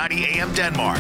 1590 AM Denmark,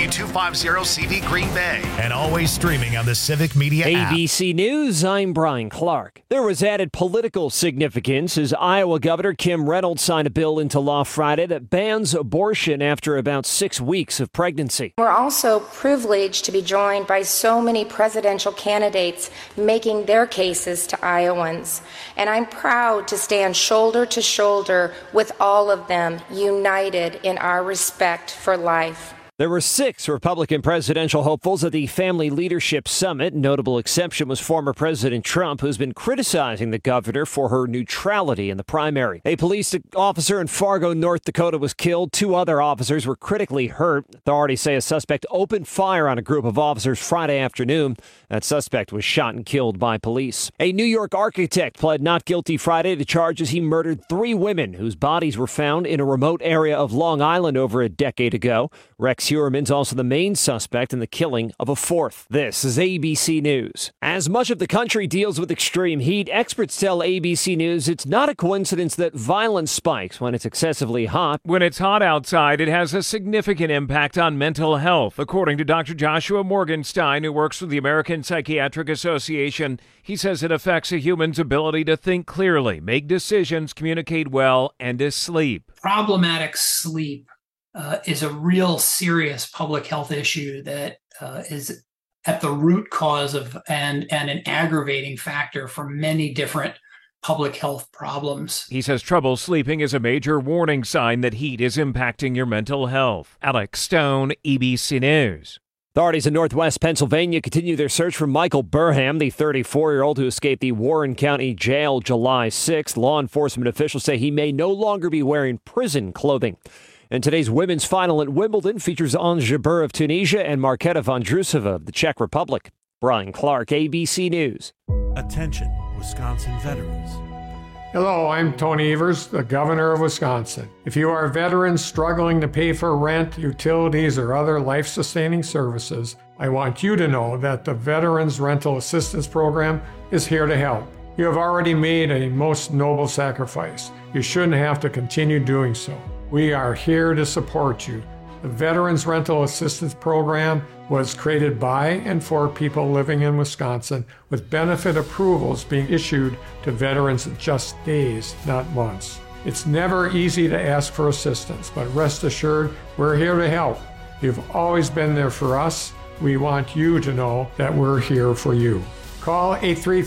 W250CV Green Bay, and always streaming on the Civic Media app. ABC News, I'm Brian Clark. There was added political significance as Iowa Governor Kim Reynolds signed a bill into law Friday that bans abortion after about 6 weeks of pregnancy. We're also privileged to be joined by so many presidential candidates making their cases to Iowans. And I'm proud to stand shoulder to shoulder with all of them, united in our respect for life. There were 6 Republican presidential hopefuls at the Family Leadership Summit. Notable exception was former President Trump, who's been criticizing the governor for her neutrality in the primary. A police officer in Fargo, North Dakota was killed. 2 other officers were critically hurt. Authorities say a suspect opened fire on a group of officers Friday afternoon. That suspect was shot and killed by police. A New York architect pled not guilty Friday to charges he murdered 3 women whose bodies were found in a remote area of Long Island over a decade ago. Rex Heuermann's also the main suspect in the killing of a 4th. This is ABC News. As much of the country deals with extreme heat, experts tell ABC News it's not a coincidence that violence spikes when it's excessively hot. When it's hot outside, it has a significant impact on mental health, according to Dr. Joshua Morgenstein, who works with the American Psychiatric Association. He says it affects a human's ability to think clearly, make decisions, communicate well, and to sleep. Problematic sleep is a real serious public health issue that is at the root cause of and an aggravating factor for many different public health problems. He says trouble sleeping is a major warning sign that heat is impacting your mental health. Alex Stone, ABC News. Authorities in Northwest Pennsylvania continue their search for Michael Burham, the 34-year-old who escaped the Warren County Jail July 6th. Law enforcement officials say he may no longer be wearing prison clothing. And today's women's final at Wimbledon features Ons Jabeur of Tunisia and Marketa Vondrousova of the Czech Republic. Brian Clark, ABC News. Attention, Wisconsin veterans. Hello, I'm Tony Evers, the governor of Wisconsin. If you are a veteran struggling to pay for rent, utilities, or other life-sustaining services, I want you to know that the Veterans Rental Assistance Program is here to help. You have already made a most noble sacrifice. You shouldn't have to continue doing so. We are here to support you. The Veterans Rental Assistance Program was created by and for people living in Wisconsin, with benefit approvals being issued to veterans in just days, not months. It's never easy to ask for assistance, but rest assured, we're here to help. You've always been there for us. We want you to know that we're here for you. Call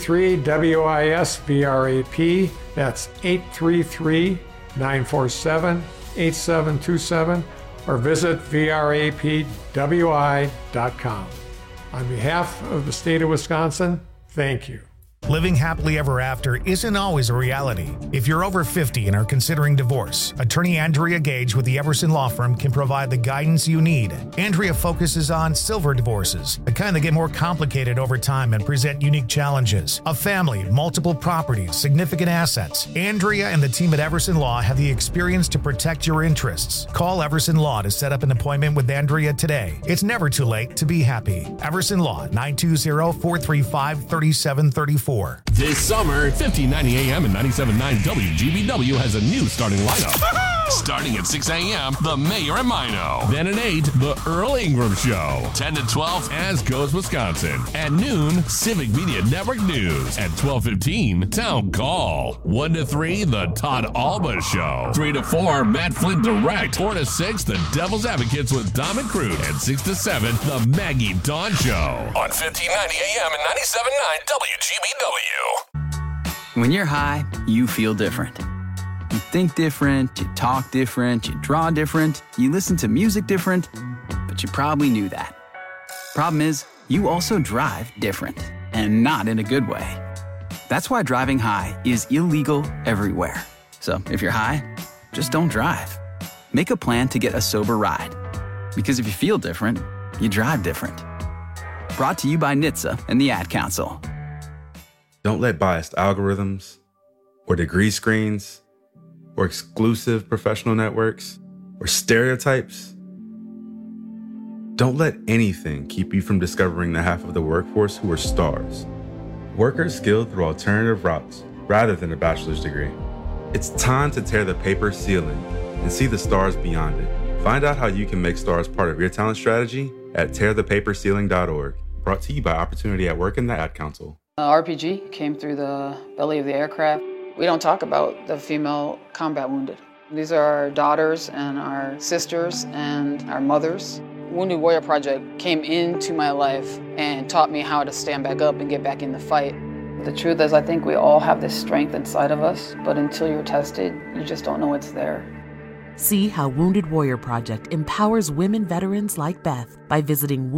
833-WIS-VRAP. That's 833-947-8727, or visit vrapwi.com. On behalf of the state of Wisconsin, thank you. Living happily ever after isn't always a reality. If you're over 50 and are considering divorce, attorney Andrea Gage with the Everson Law Firm can provide the guidance you need. Andrea focuses on silver divorces, the kind that get more complicated over time and present unique challenges. A family, multiple properties, significant assets. Andrea and the team at Everson Law have the experience to protect your interests. Call Everson Law to set up an appointment with Andrea today. It's never too late to be happy. Everson Law, 920-435-3734. This summer, 1590 AM and 97.9 WGBW has a new starting lineup. Starting at 6 a.m., The Mayor and Mino. Then at 8, The Earl Ingram Show. 10 to 12, As Goes Wisconsin. At noon, Civic Media Network News. At 12:15, Town Call. 1 to 3, The Todd Alba Show. 3 to 4, Matt Flint Direct. 4 to 6, The Devil's Advocates with Dom and Crude. And 6 to 7, The Maggie Dawn Show. On 1590 AM and 97.9 WGBW. When you're high, you feel different. You think different, you talk different, you draw different, you listen to music different, but you probably knew that. Problem is, you also drive different, and not in a good way. That's why driving high is illegal everywhere. So if you're high, just don't drive. Make a plan to get a sober ride. Because if you feel different, you drive different. Brought to you by NHTSA and the Ad Council. Don't let biased algorithms or degree screens or exclusive professional networks or stereotypes. Don't let anything keep you from discovering the half of the workforce who are stars. Workers skilled through alternative routes rather than a bachelor's degree. It's time to tear the paper ceiling and see the stars beyond it. Find out how you can make STARS part of your talent strategy at tearthepaperceiling.org. Brought to you by Opportunity at Work and the Ad Council. RPG came through the belly of the aircraft. We don't talk about the female combat wounded. These are our daughters and our sisters and our mothers. Wounded Warrior Project came into my life and taught me how to stand back up and get back in the fight. The truth is, I think we all have this strength inside of us, but until you're tested, you just don't know it's there. See how Wounded Warrior Project empowers women veterans like Beth by visiting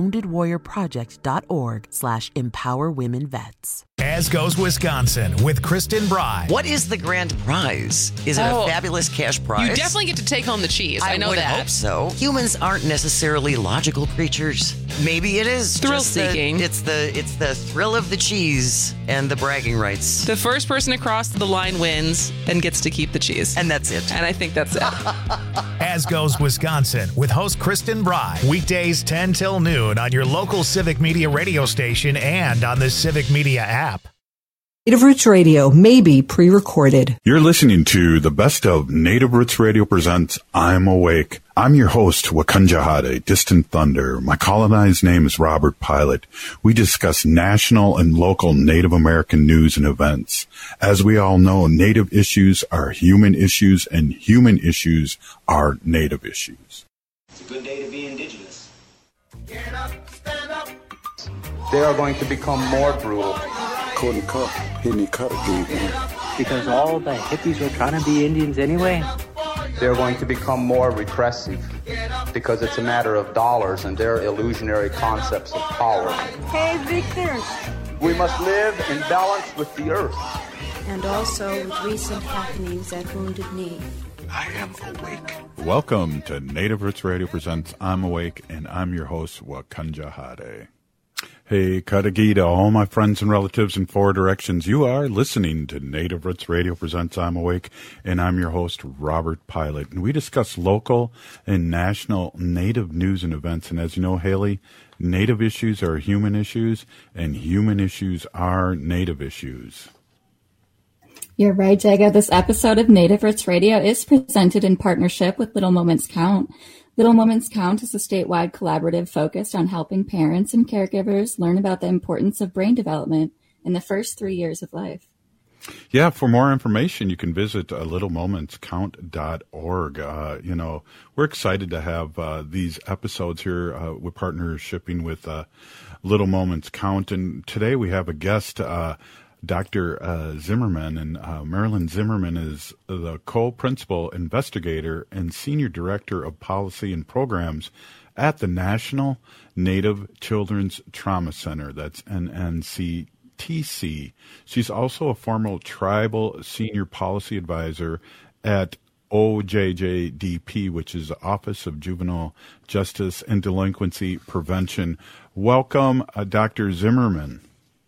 woundedwarriorproject.org/empowerwomenvets. As Goes Wisconsin with Kristen Bry. What is the grand prize? Is it a fabulous cash prize? You definitely get to take home the cheese. I know that. I would hope so. Humans aren't necessarily logical creatures. Maybe it is thrill-seeking. It's the thrill of the cheese and the bragging rights. The first person across the line wins and gets to keep the cheese. And that's it. And I think that's it. As Goes Wisconsin with host Kristen Bry. Weekdays 10 till noon on your local Civic Media radio station and on the Civic Media app. Native Roots Radio may be pre-recorded. You're listening to the best of Native Roots Radio presents I'm Awake. I'm your host, Wakanja Hade, Distant Thunder. My colonized name is Robert Pilot. We discuss national and local Native American news and events. As we all know, Native issues are human issues and human issues are Native issues. It's a good day to be indigenous. Get up, stand up. They are going to become more brutal. Because all the hippies were trying to be Indians anyway. They're going to become more repressive because it's a matter of dollars and their illusionary concepts of power. Hey, Victor. We must live in balance with the earth. And also with recent happenings at Wounded Knee. I am awake. Welcome to Native Roots Radio presents I'm Awake, and I'm your host, Wakanja Hade. Hey, Katagita, all my friends and relatives in four directions. You are listening to Native Roots Radio presents I'm Awake, and I'm your host, Robert Pilot. And we discuss local and national Native news and events. And as you know, Haley, Native issues are human issues, and human issues are Native issues. You're right, Jago. This episode of Native Roots Radio is presented in partnership with Little Moments Count. Little Moments Count is a statewide collaborative focused on helping parents and caregivers learn about the importance of brain development in the first 3 years of life. Yeah, for more information, you can visit littlemomentscount.org. We're excited to have these episodes here. We're partnershipping with Little Moments Count. And today we have a guest, Dr. Zimmerman, and Marilyn Zimmerman is the co-principal investigator and senior director of policy and programs at the National Native Children's Trauma Center. That's NNCTC. She's also a former tribal senior policy advisor at OJJDP, which is the Office of Juvenile Justice and Delinquency Prevention. Welcome, Dr. Zimmerman.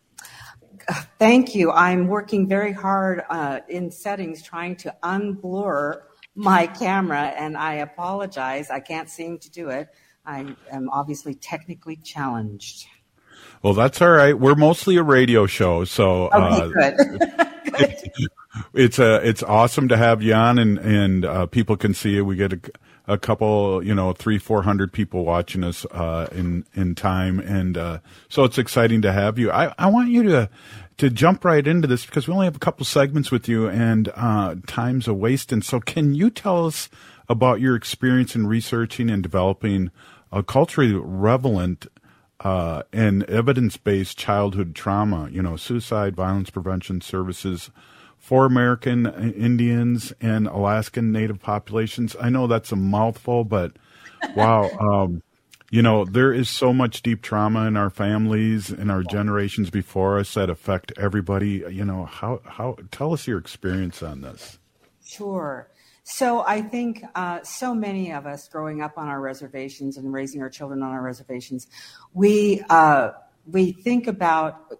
Thank you. I'm working very hard in settings trying to unblur my camera, and I apologize. I can't seem to do it. I am obviously technically challenged. Well, that's all right. We're mostly a radio show, so okay, good. It's awesome to have you on, and people can see you. We get a couple, 300-400 people watching us in time, and so it's exciting to have you. I want you to jump right into this because we only have a couple segments with you, and time's a waste. And so, can you tell us about your experience in researching and developing a culturally relevant and evidence-based childhood trauma, suicide, violence prevention services for American Indians and Alaskan Native populations? I know that's a mouthful, but wow. There is so much deep trauma in our families and our generations before us that affect everybody. How tell us your experience on this. Sure. So I think so many of us growing up on our reservations and raising our children on our reservations, we think about,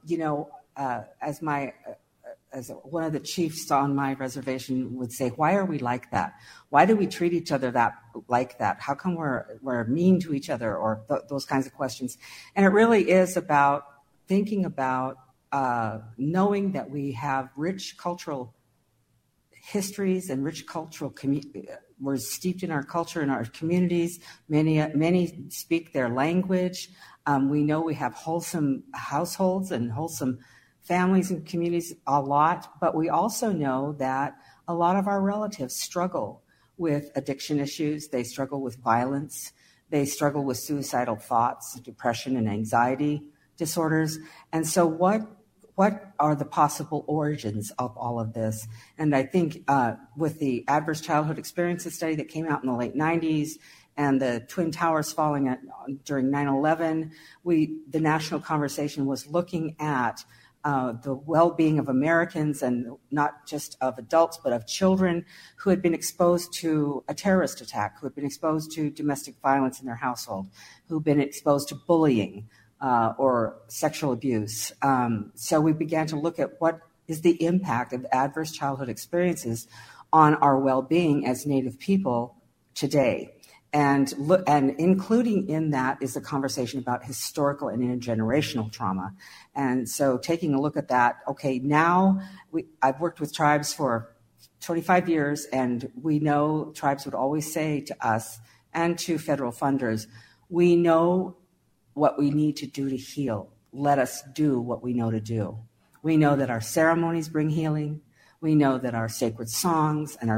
as one of the chiefs on my reservation would say, why are we like that? Why do we treat each other like that? How come we're mean to each other, or those kinds of questions? And it really is about thinking about knowing that we have rich cultural histories and rich cultural we're steeped in our culture, in our communities. Many speak their language. We know we have wholesome households and wholesome families and communities a lot, but we also know that a lot of our relatives struggle with addiction issues. They struggle with violence. They struggle with suicidal thoughts, depression, and anxiety disorders. And so what are the possible origins of all of this? And I think with the Adverse Childhood Experiences study that came out in the late 90s and the Twin Towers falling during 9/11, the national conversation was looking at the well-being of Americans, and not just of adults, but of children who had been exposed to a terrorist attack, who had been exposed to domestic violence in their household, who had been exposed to bullying or sexual abuse. So we began to look at what is the impact of adverse childhood experiences on our well-being as Native people today. And including in that is the conversation about historical and intergenerational trauma. And so taking a look at that, okay, now I've worked with tribes for 25 years, and we know tribes would always say to us and to federal funders, we know what we need to do to heal. Let us do what we know to do. We know that our ceremonies bring healing. We know that our sacred songs and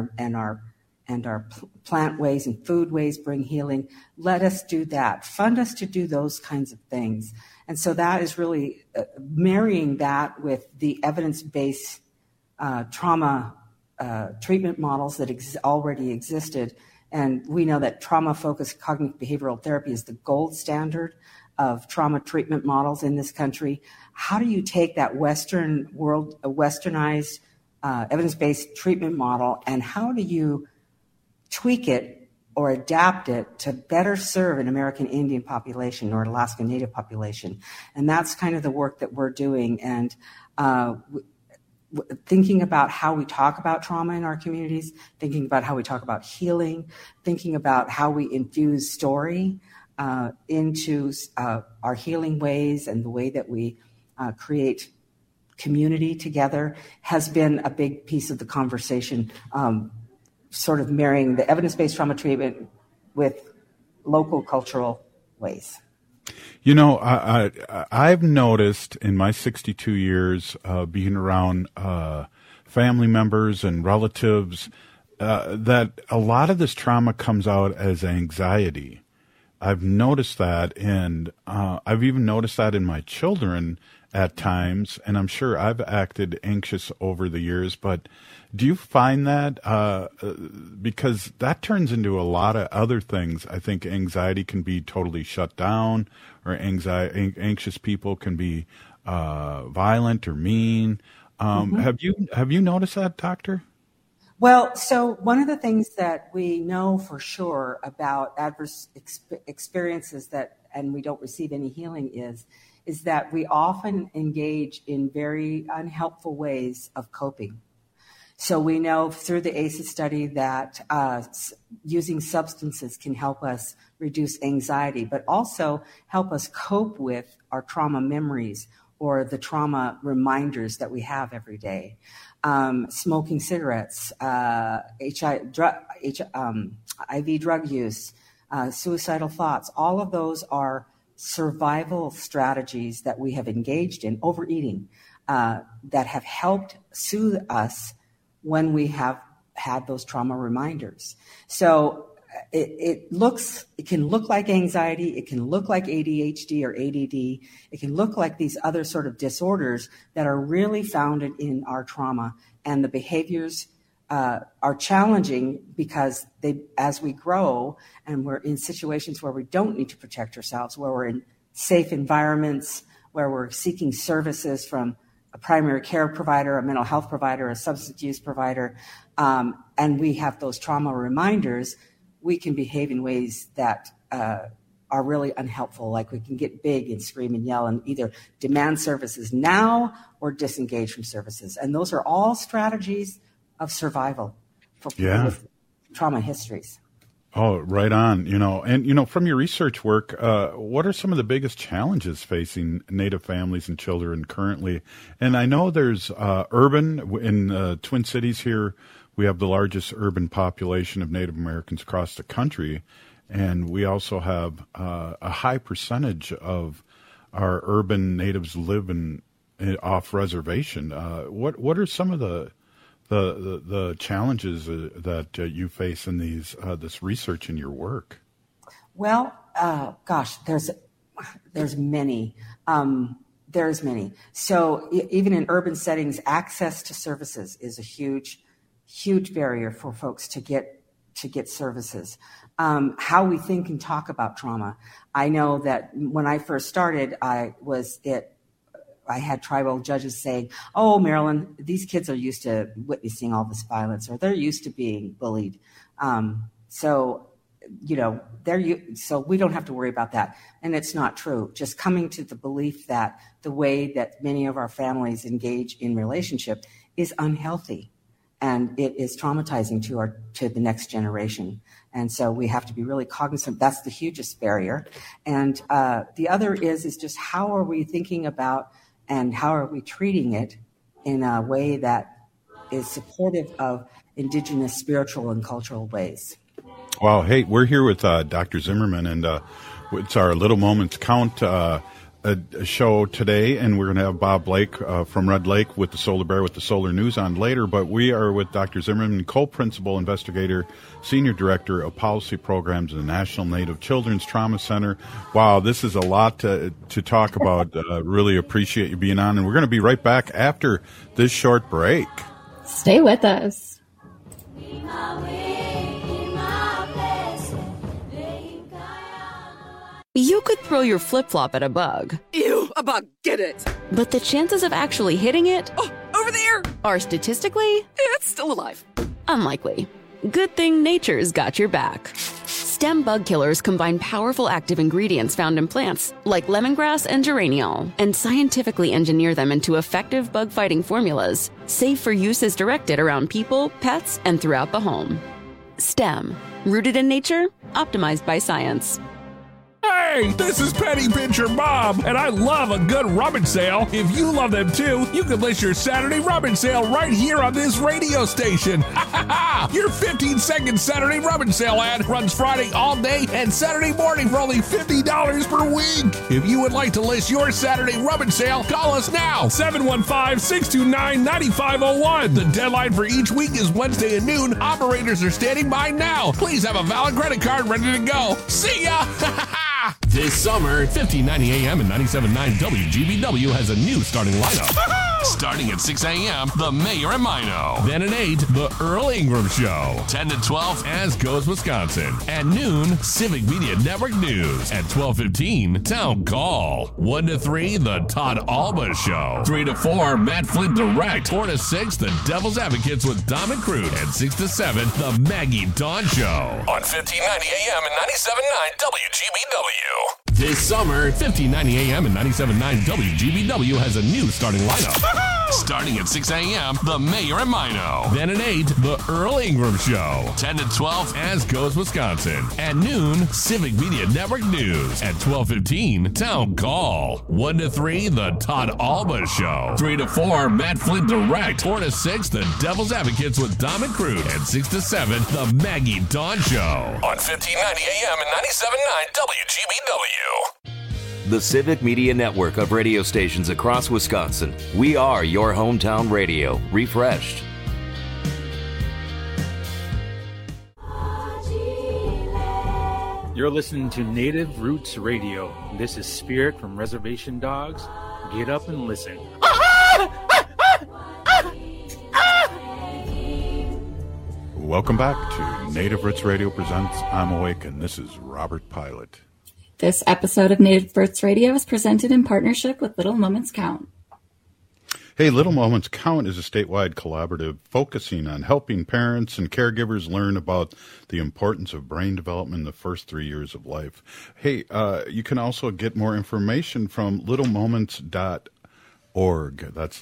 our plant ways and food ways bring healing. Let us do that. Fund us to do those kinds of things. And so that is really marrying that with the evidence-based trauma treatment models that already existed. And we know that trauma-focused cognitive behavioral therapy is the gold standard of trauma treatment models in this country. How do you take that Western world, a westernized evidence-based treatment model, and how do you tweak it or adapt it to better serve an American Indian population or Alaska Native population? And that's kind of the work that we're doing. And thinking about how we talk about trauma in our communities, thinking about how we talk about healing, thinking about how we infuse story into our healing ways and the way that we create community together has been a big piece of the conversation, sort of marrying the evidence-based trauma treatment with local cultural ways. You know, I've noticed in my 62 years being around family members and relatives that a lot of this trauma comes out as anxiety. I've noticed that, and I've even noticed that in my children at times, and I'm sure I've acted anxious over the years, but do you find that, because that turns into a lot of other things. I think anxiety can be totally shut down, or anxious people can be violent or mean. Have you noticed that, Doctor? Well, so one of the things that we know for sure about adverse experiences and we don't receive any healing is that we often engage in very unhelpful ways of coping. So we know through the ACEs study that using substances can help us reduce anxiety, but also help us cope with our trauma memories or the trauma reminders that we have every day. Smoking cigarettes, IV drug use, suicidal thoughts, all of those are survival strategies that we have engaged in, overeating, that have helped soothe us when we have had those trauma reminders. So it can look like anxiety, it can look like ADHD or ADD, it can look like these other sort of disorders that are really founded in our trauma, and the behaviors are challenging because as we grow and we're in situations where we don't need to protect ourselves, where we're in safe environments, where we're seeking services from a primary care provider, a mental health provider, a substance use provider, and we have those trauma reminders, we can behave in ways that are really unhelpful. Like we can get big and scream and yell and either demand services now or disengage from services. And those are all strategies of survival for people with trauma histories. Oh, right on. And from your research work, what are some of the biggest challenges facing Native families and children currently? And I know there's urban in Twin Cities here we have the largest urban population of Native Americans across the country, and we also have a high percentage of our urban natives live off reservation. What are some of the challenges that you face in this research in your work? Well, gosh, there's many. There's many. So even in urban settings, access to services is a huge barrier for folks to get services. How we think and talk about trauma. I know that when I first started, I had tribal judges saying, "Oh, Marilyn, these kids are used to witnessing all this violence, or they're used to being bullied. So we don't have to worry about that." And it's not true. Just coming to the belief that the way that many of our families engage in relationship is unhealthy, and it is traumatizing to the next generation. And so we have to be really cognizant. That's the hugest barrier. And the other is just how are we thinking about and how are we treating it in a way that is supportive of Indigenous spiritual and cultural ways. Wow. Hey, we're here with Dr. Zimmerman, and it's our Little Moments Count a show today, and we're going to have Bob Blake from Red Lake with the Solar Bear with the Solar News on later. But we are with Dr. Zimmerman, co-principal investigator, senior director of policy programs at the National Native Children's Trauma Center. Wow, this is a lot to talk about. Really appreciate you being on, and we're going to be right back after this short break. Stay with us. You could throw your flip-flop at a bug. Ew, a bug, get it! But the chances of actually hitting it... Oh, over there! ...are statistically... It's still alive. Unlikely. Good thing nature's got your back. Stem bug killers combine powerful active ingredients found in plants, like lemongrass and geraniol, and scientifically engineer them into effective bug-fighting formulas, safe for use as directed around people, pets, and throughout the home. Stem. Rooted in nature, optimized by science. Hey, this is Penny Pincher Bob, and I love a good rummage sale. If you love them too, you can list your Saturday rummage sale right here on this radio station. Your 15-second Saturday rummage sale ad runs Friday all day and Saturday morning for only $50 per week. If you would like to list your Saturday rummage sale, call us now, 715-629-9501. The deadline for each week is Wednesday at noon. Operators are standing by now. Please have a valid credit card ready to go. See ya! This summer, 1590 AM and 97.9 WGBW has a new starting lineup. Starting at 6 a.m., The Mayor and Mino. Then at 8, The Earl Ingram Show. 10 to 12, As Goes Wisconsin. At noon, Civic Media Network News. At 12:15, Town Call. 1 to 3, The Todd Alba Show. 3 to 4, Matt Flint Direct. 4 to 6, The Devil's Advocates with Dom and Crude. And 6 to 7, The Maggie Dawn Show. On 1590 AM and 97.9 WGBW. This summer, 1590 AM and 97.9 WGBW has a new starting lineup. Starting at 6 a.m., The Mayor and Mino. Then at 8, The Earl Ingram Show. 10 to 12, As Goes Wisconsin. At noon, Civic Media Network News. At 12:15, Town Call. 1 to 3, The Todd Alba Show. 3 to 4, Matt Flint Direct. 4 to 6, The Devil's Advocates with Dom and Crude. And 6 to 7, The Maggie Dawn Show. On 1590 AM and 97.9 WGBW. The Civic Media Network of radio stations across Wisconsin. We are your hometown radio, refreshed. You're listening to Native Roots Radio. This is Spirit from Reservation Dogs. Get up and listen. Welcome back to Native Roots Radio presents I'm Awake, and this is Robert Pilot. This episode of Native Roots Radio is presented in partnership with Little Moments Count. Hey, Little Moments Count is a statewide collaborative focusing on helping parents and caregivers learn about the importance of brain development in the first 3 years of life. Hey, you can also get more information from littlemoments.org. That's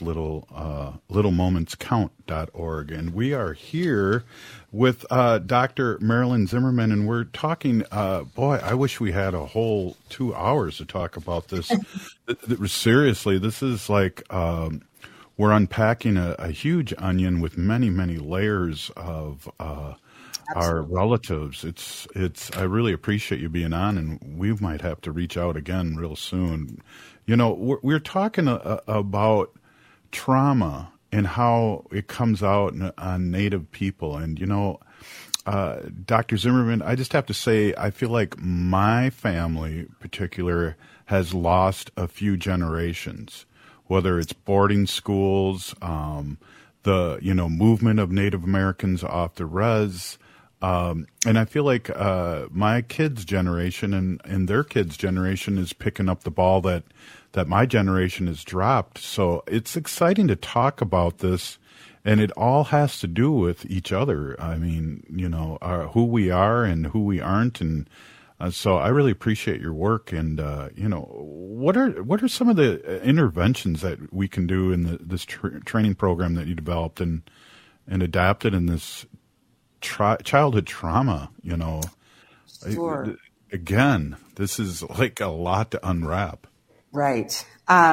littlemomentscount.org. And we are here with Dr. Marilyn Zimmerman, and we're talking, boy, I wish we had a whole 2 hours to talk about this. Seriously, this is like we're unpacking a huge onion with many, many layers of our relatives. It's. I really appreciate you being on, and we might have to reach out again real soon. You know, we're talking about trauma and how it comes out on Native people, and you know. Dr. Zimmerman, I just have to say, I feel like my family in particular has lost a few generations, whether it's boarding schools, the, movement of Native Americans off the res. And I feel like my kids' generation and their kids' generation is picking up the ball that my generation has dropped. So it's exciting to talk about this. And it all has to do with each other. I mean, who we are and who we aren't. And so I really appreciate your work. And, what are some of the interventions that we can do in this training program that you developed and adapted in this childhood trauma, Sure. Again, this is like a lot to unwrap. Right.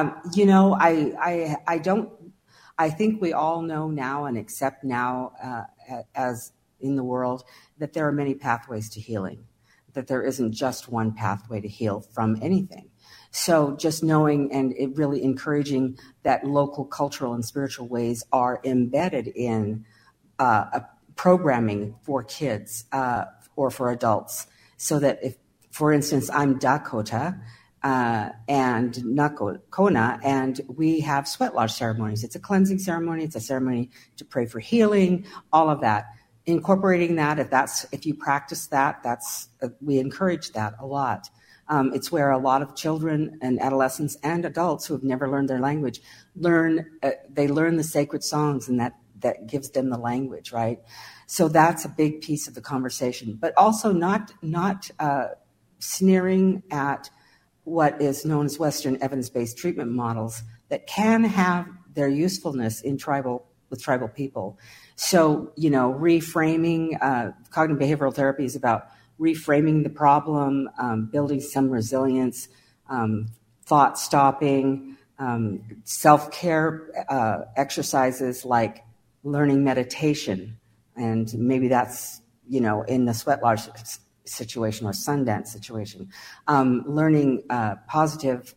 I think we all know now and accept now, as in the world, that there are many pathways to healing, that there isn't just one pathway to heal from anything. So just knowing and it really encouraging that local cultural and spiritual ways are embedded in programming for kids or for adults, so that if, for instance, I'm Dakota, and Nakona, and we have sweat lodge ceremonies. It's a cleansing ceremony. It's a ceremony to pray for healing, all of that. Incorporating that, if you practice that, we encourage that a lot. It's where a lot of children and adolescents and adults who have never learned their language they learn the sacred songs, and that gives them the language, right? So that's a big piece of the conversation, but also not sneering at what is known as Western evidence-based treatment models that can have their usefulness with tribal people. So, reframing, cognitive behavioral therapy is about reframing the problem, building some resilience, thought stopping, self-care exercises like learning meditation. And maybe that's, in the sweat lodge situation or Sundance situation, learning positive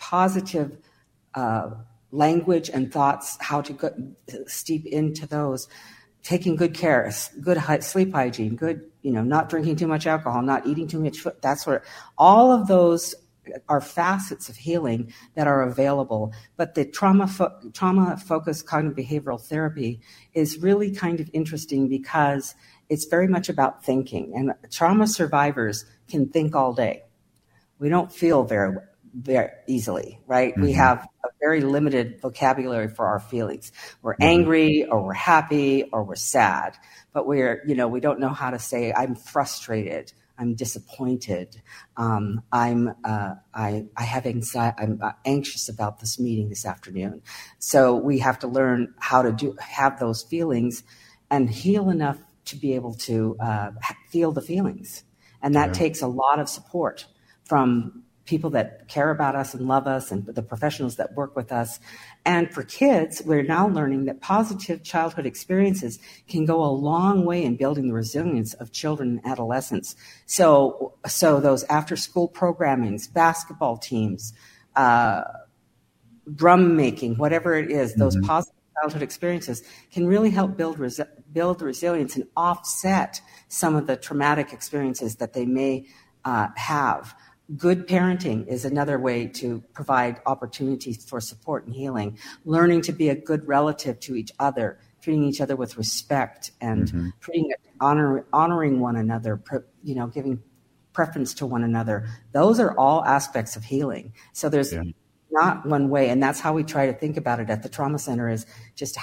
language and thoughts, how to steep into those, taking good care, good sleep hygiene, good, not drinking too much alcohol, not eating too much food. That's where all of those are facets of healing that are available. But the trauma-focused cognitive behavioral therapy is really kind of interesting because it's very much about thinking, and trauma survivors can think all day. We don't feel very, very easily, right? Mm-hmm. We have a very limited vocabulary for our feelings. We're angry, or we're happy, or we're sad, but we don't know how to say, I'm frustrated, I'm disappointed, I have anxiety, I'm anxious about this meeting this afternoon. So we have to learn how to have those feelings and heal enough to be able to feel the feelings. And that takes a lot of support from people that care about us and love us and the professionals that work with us. And for kids, we're now learning that positive childhood experiences can go a long way in building the resilience of children and adolescents. So those after-school programmings, basketball teams, drum making, whatever it is, those positive childhood experiences can really help build resilience and offset some of the traumatic experiences that they may have. Good parenting is another way to provide opportunities for support and healing. Learning to be a good relative to each other, treating each other with respect, and honoring one another, giving preference to one another. Those are all aspects of healing. So there's not one way, and that's how we try to think about it at the Trauma Center, is just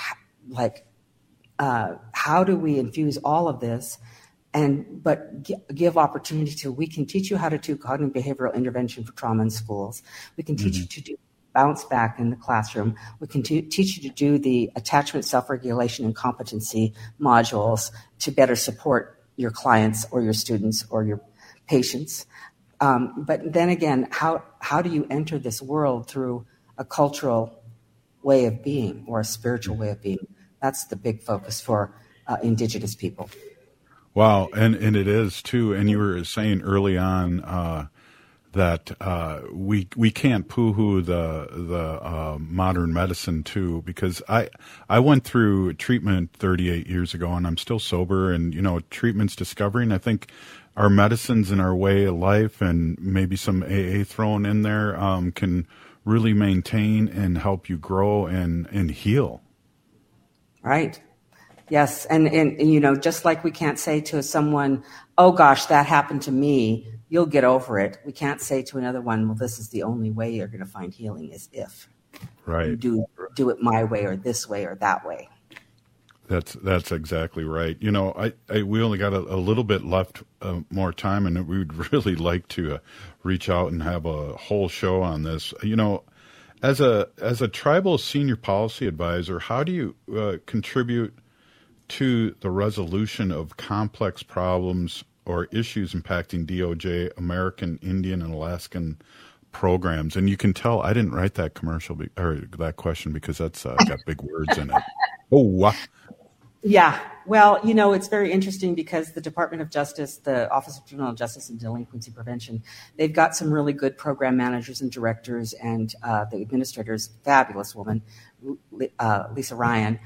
how do we infuse all of this, but give opportunity to, we can teach you how to do cognitive behavioral intervention for trauma in schools. We can teach you to do bounce back in the classroom. We can teach you to do the attachment, self-regulation, and competency modules to better support your clients or your students or your patients. But then again, how do you enter this world through a cultural way of being or a spiritual way of being. That's the big focus for Indigenous people. Wow, and it is too. And you were saying early on that we can't poo-hoo the modern medicine too, because I went through treatment 38 years ago, and I'm still sober. And treatment's discovering. I think our medicines and our way of life, and maybe some AA thrown in there, can really maintain and help you grow and heal. Right. Yes. And just like we can't say to someone, oh gosh, that happened to me, you'll get over it. We can't say to another one, well, this is the only way you're going to find healing is if you do it my way or this way or that way. That's exactly right. We only got a little bit left more time, and we would really like to reach out and have a whole show on this. As a tribal senior policy advisor, how do you contribute to the resolution of complex problems or issues impacting DOJ, American Indian, and Alaskan programs? And you can tell I didn't write that commercial or that question because that's got big words in it. Oh, wow. Yeah. Well, it's very interesting because the Department of Justice, the Office of Juvenile Justice and Delinquency Prevention, they've got some really good program managers and directors, and the administrator's fabulous woman, Lisa Ryan.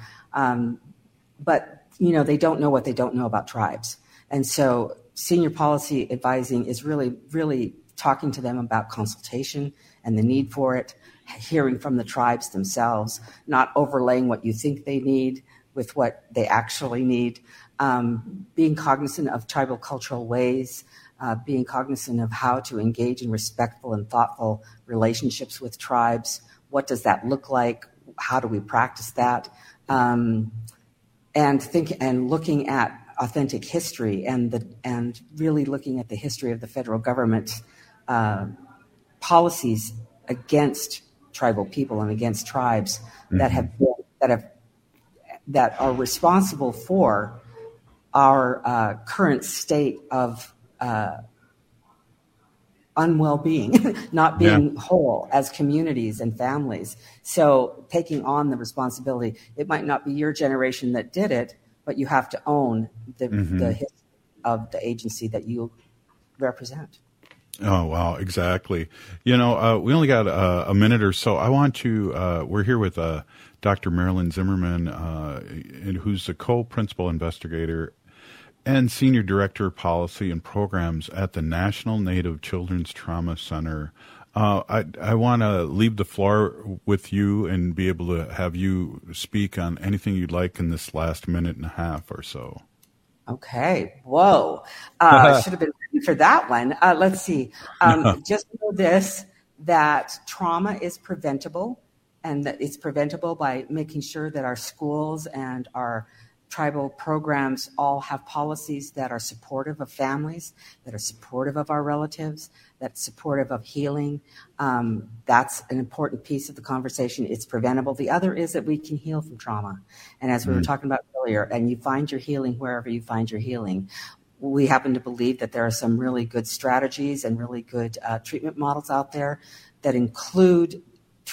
But, they don't know what they don't know about tribes. And so senior policy advising is really, really talking to them about consultation and the need for it, hearing from the tribes themselves, not overlaying what you think they need with what they actually need, being cognizant of tribal cultural ways, being cognizant of how to engage in respectful and thoughtful relationships with tribes. What does that look like? How do we practice that? And looking at authentic history and really looking at the history of the federal government policies against tribal people and against tribes that are responsible for our current state of unwell-being, not being whole as communities and families. So taking on the responsibility, it might not be your generation that did it, but you have to own the history of the agency that you represent. Oh, wow, exactly. We only got a minute or so. I want to, we're here with Dr. Marilyn Zimmerman, who's the co-principal investigator and Senior Director of Policy and Programs at the National Native Children's Trauma Center. I want to leave the floor with you and be able to have you speak on anything you'd like in this last minute and a half or so. Okay. Whoa. I should have been ready for that one. Let's see. Just know this, that trauma is preventable, and that it's preventable by making sure that our schools and our tribal programs all have policies that are supportive of families, that are supportive of our relatives, that's supportive of healing. That's an important piece of the conversation. It's preventable. The other is that we can heal from trauma. And as we were talking about earlier, and you find your healing wherever you find your healing. We happen to believe that there are some really good strategies and really good treatment models out there that include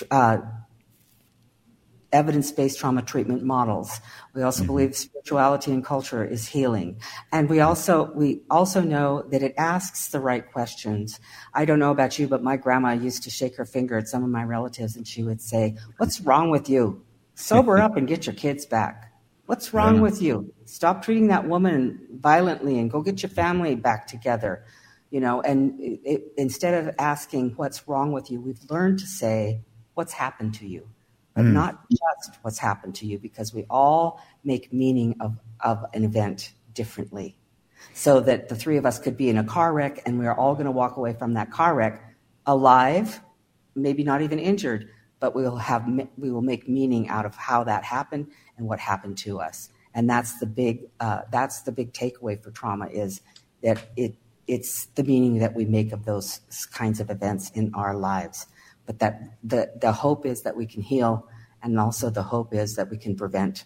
evidence-based trauma treatment models. We also believe spirituality and culture is healing. And we also know that it asks the right questions. I don't know about you, but my grandma used to shake her finger at some of my relatives and she would say, "What's wrong with you? Sober up and get your kids back. What's wrong with you? Stop treating that woman violently and go get your family back together." And instead of asking what's wrong with you, we've learned to say, what's happened to you? But not just what's happened to you, because we all make meaning of an event differently. So that the three of us could be in a car wreck and we're all going to walk away from that car wreck alive, maybe not even injured, but we will make meaning out of how that happened and what happened to us. And that's the big takeaway for trauma, is that it's the meaning that we make of those kinds of events in our lives. But that the hope is that we can heal, and also the hope is that we can prevent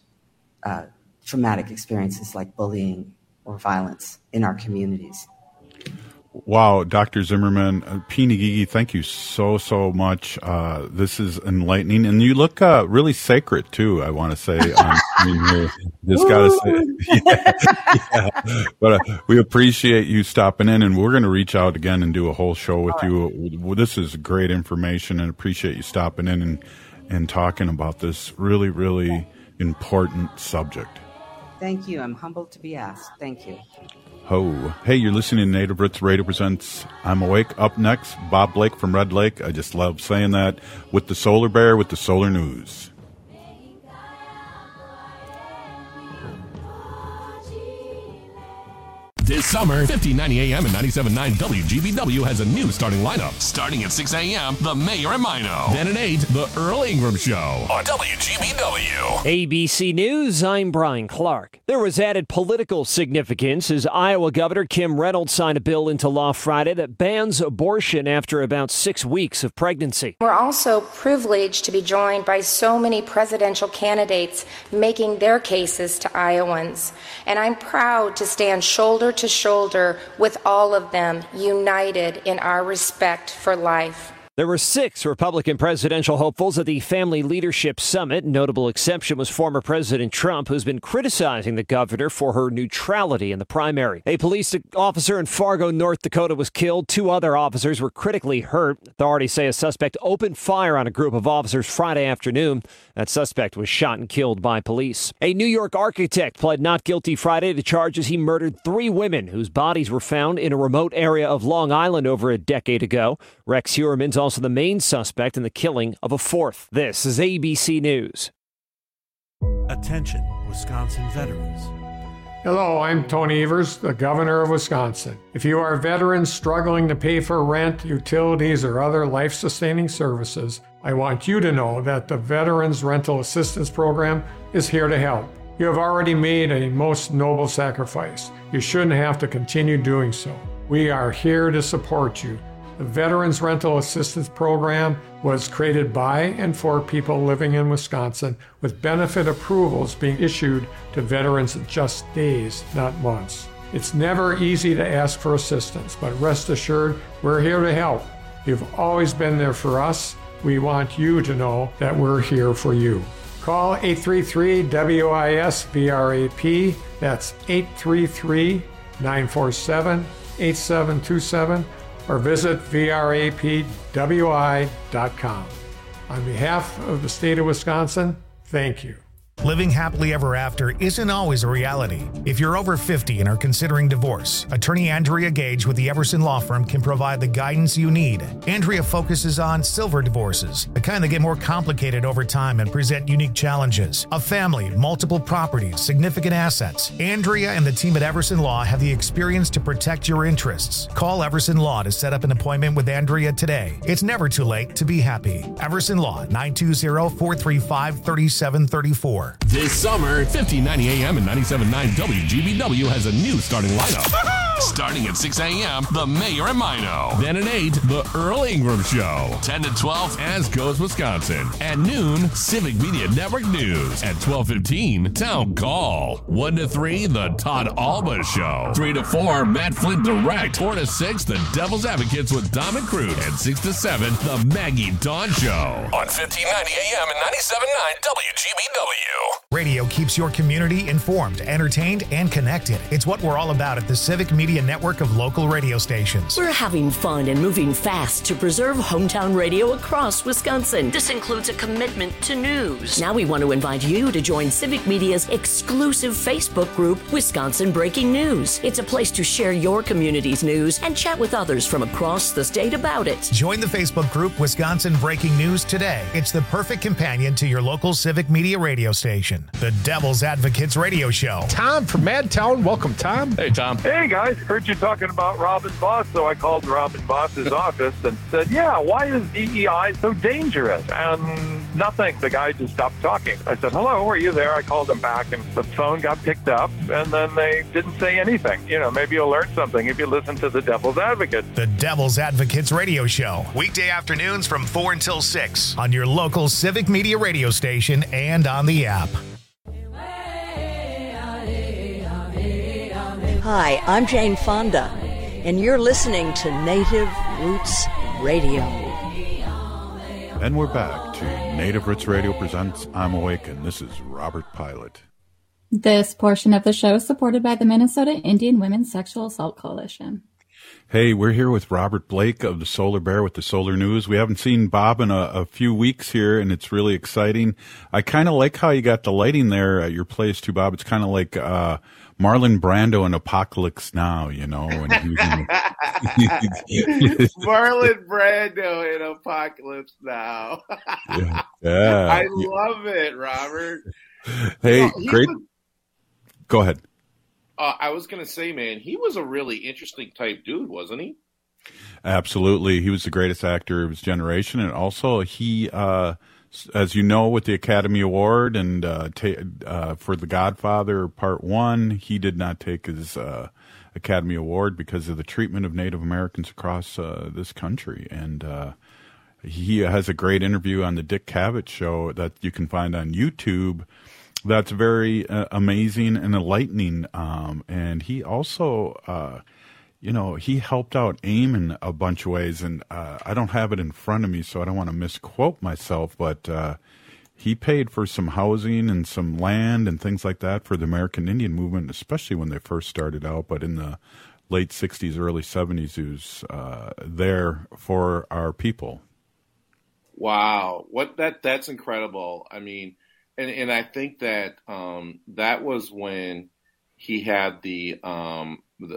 traumatic experiences like bullying or violence in our communities. Wow, Dr. Zimmerman, P. Ngigi, thank you so much. This is enlightening, and you look really sacred too. I want to say, just gotta say, yeah. But we appreciate you stopping in, and we're going to reach out again and do a whole show with you. This is great information, and appreciate you stopping in and talking about this really, really important subject. Thank you. I'm humbled to be asked. Thank you. Hey, you're listening to Native Roots Radio presents I'm Awake. Up next, Bob Blake from Red Lake. I just love saying that, with the Solar Bear with the Solar News. This summer, 1590 AM and 97.9 WGBW has a new starting lineup. Starting at 6 a.m., The Mayor and Mino. Then at 8, The Earl Ingram Show on WGBW. ABC News, I'm Brian Clark. There was added political significance as Iowa Governor Kim Reynolds signed a bill into law Friday that bans abortion after about 6 weeks of pregnancy. We're also privileged to be joined by so many presidential candidates making their cases to Iowans. And I'm proud to stand shoulder to shoulder with all of them, united in our respect for life. There were 6 Republican presidential hopefuls at the Family Leadership Summit. Notable exception was former President Trump, who's been criticizing the governor for her neutrality in the primary. A police officer in Fargo, North Dakota was killed. 2 other officers were critically hurt. Authorities say a suspect opened fire on a group of officers Friday afternoon. That suspect was shot and killed by police. A New York architect pled not guilty Friday to charges he murdered 3 women whose bodies were found in a remote area of Long Island over a decade ago. Rex Heuermann's also the main suspect in the killing of a 4th. This is ABC News. Attention, Wisconsin veterans. Hello, I'm Tony Evers, the governor of Wisconsin. If you are veterans struggling to pay for rent, utilities, or other life-sustaining services, I want you to know that the Veterans Rental Assistance Program is here to help. You have already made a most noble sacrifice. You shouldn't have to continue doing so. We are here to support you. The Veterans Rental Assistance Program was created by and for people living in Wisconsin, with benefit approvals being issued to veterans in just days, not months. It's never easy to ask for assistance, but rest assured, we're here to help. You've always been there for us. We want you to know that we're here for you. Call 833-WIS-VRAP. That's 833-947-8727. or visit vrapwi.com. On behalf of the state of Wisconsin, thank you. Living happily ever after isn't always a reality. If you're over 50 and are considering divorce, attorney Andrea Gage with the Everson Law Firm can provide the guidance you need. Andrea focuses on silver divorces, the kind that get more complicated over time and present unique challenges. A family, multiple properties, significant assets. Andrea and the team at Everson Law have the experience to protect your interests. Call Everson Law to set up an appointment with Andrea today. It's never too late to be happy. Everson Law, 920-435-3734. This summer, 1590 AM and 97.9 WGBW has a new starting lineup. Starting at 6 a.m., The Mayor and Mino. Then at 8, The Earl Ingram Show. 10 to 12, As Goes Wisconsin. At noon, Civic Media Network News. At 12:15, Town Call. 1 to 3, The Todd Alba Show. 3 to 4, Matt Flint Direct. 4 to 6, The Devil's Advocates with Dom and Crude. And 6 to 7, The Maggie Dawn Show. On 1590 AM and 97.9 WGBW. Radio keeps your community informed, entertained, and connected. It's what we're all about at the Civic Media Network of local radio stations. We're having fun and moving fast to preserve hometown radio across Wisconsin. This includes a commitment to news. Now we want to invite you to join Civic Media's exclusive Facebook group, Wisconsin Breaking News. It's a place to share your community's news and chat with others from across the state about it. Join the Facebook group Wisconsin Breaking News today. It's the perfect companion to your local Civic Media radio station. The Devil's Advocates Radio Show. Tom from Madtown. Welcome, Tom. Hey, Tom. Hey, guys. Heard you talking about Robin Boss, so I called Robin Boss's office and said, yeah, why is DEI so dangerous? And nothing. The guy just stopped talking. I said, hello, are you there? I called him back, and the phone got picked up, and then they didn't say anything. You know, maybe you'll learn something if you listen to the Devil's Advocate. The Devil's Advocates Radio Show. Weekday afternoons from 4 until 6 on your local Civic Media radio station and on the app. Hi, I'm Jane Fonda. and you're listening to Native Roots Radio. And we're back to Native Roots Radio presents I'm Awakened. This is Robert Pilot. This portion of the show is supported by the Minnesota Indian Women's Sexual Assault Coalition. Hey, we're here with Robert Blake of the Solar Bear with the Solar News. We haven't seen Bob in a few weeks here, and it's really exciting. I kind of like how you got the lighting there at your place, too, Bob. It's kind of like Marlon Brando in Apocalypse Now, you know. When Marlon Brando in Apocalypse Now. Yeah. I love it, Robert. Hey, great. Go ahead. I was going to say, man, he was a really interesting type dude, wasn't he? Absolutely. He was the greatest actor of his generation. And also he, as you know, with the Academy Award and for The Godfather Part 1, he did not take his Academy Award because of the treatment of Native Americans across this country. And he has a great interview on the Dick Cavett Show that you can find on YouTube. That's very amazing and enlightening. And he also, he helped out AIM in a bunch of ways. And I don't have it in front of me, so I don't want to misquote myself. But he paid for some housing and some land and things like that for the American Indian movement, especially when they first started out. But in the late 60s, early 70s, he was there for our people. Wow. That's incredible. I mean, And I think that that was when he had that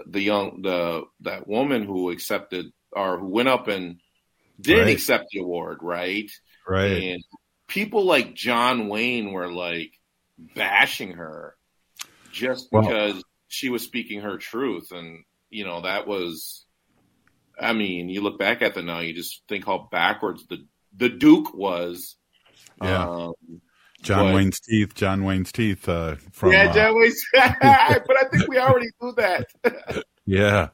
woman who accepted or who went up and did accept the award, right? Right. And people like John Wayne were like bashing her just because she was speaking her truth, and that was. I mean, you look back at it now, you just think how backwards the Duke was. Yeah. John Wayne's teeth. From John Wayne's. But I think we already knew that. Yeah.